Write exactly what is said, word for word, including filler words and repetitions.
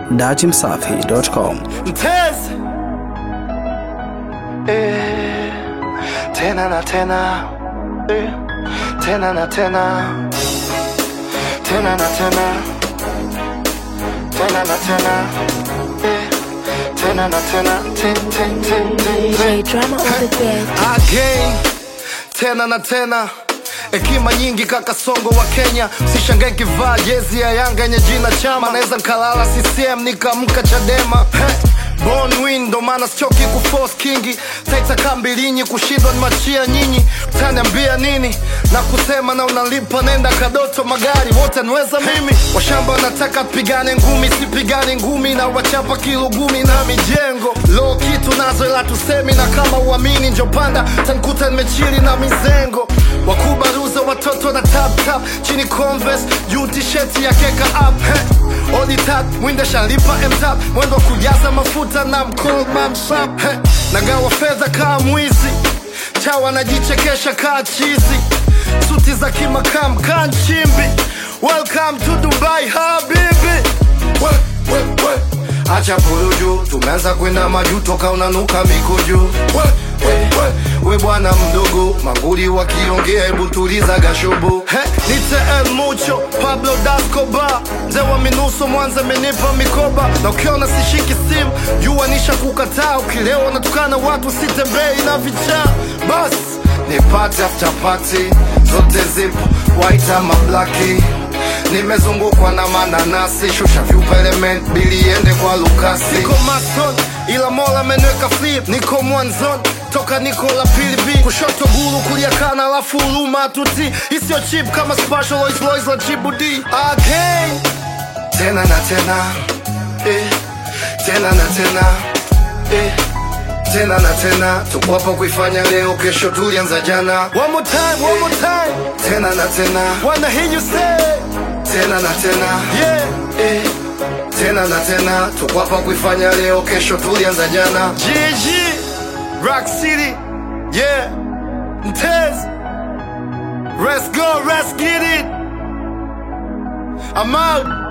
dachimsafi dot com. Mtezi eh, tena na tena eh, tena na tena tena na tena tena na tena eh, tena na tena ten ten ten ten Drama on the bed. again tena na tena. Hekima nyingi kaka Songo wa Kenya. Usishangae kivaa jezi ya Yanga yenye jina Chama. Naweza nkalala C C M nikamka Chadema. Hey, born win ndo maana sichoki kuforce kingi. Taita kambilinyi kushindwa ni machia nyinyi. Utaniambia nini na kusema na unalipa nenda Kadoto magari wote nweza mimi. Washamba wanataka tupigane ngumi, sipigane ngumi na wachapa kilo gumi na mijengo. Low kitu nazo ila tusemi na kama uamini njo panda tankuta nimechili na mizengo. Wakubaruza watoto na tap tap chini Converse juu t-shirt ya keka up. Hey, odi tap mwinde shalipa M-tap mwendo kujaza mafuta na mcall mamshap. Hey, nagawa fedha kaa mwizi chawa najichekesha kaa chizi. Suti za kimakam kaa nchimbi. Welcome to Dubai habibi. We, we, we. Acha puruju tumeanza kwenda maju toka unanuka mikojo. We, we, we. We bwana mdogo manguli wakiongea hebu tuliza gashobo. He, nite El Mucho Pablo Dascoba mzee wa minuso Mwanza menipa mikoba. Na ukiona sishiki simu jua nisha kukataa. Ukilewa natukana watu sitembei na vichaa. Bas ni party after party zote zipo white ama blacki. Nimezungukwa na mananasi shusha vyupa element bili ende kwa Lukasi. Niko mason ila mola menweka flip. Niko mwanzon toka niko la pili B. Kushoto gulu kulia kana la fulu matuti. Isio cheap kama special Lois Lois la Djibouti. Again tena na tena eh, tena na tena eh, tena na tena. Tuko hapa kuifanya leo kesho tulianza jana. One more time, one more time. Tena na tena. Wanna hear you say tena na tena yeah eh, tena na tena. Tuko hapa kuifanya leo kesho tulianza jana. G G Rock City yeah Mtez. Let's go, let's get it. I'm out.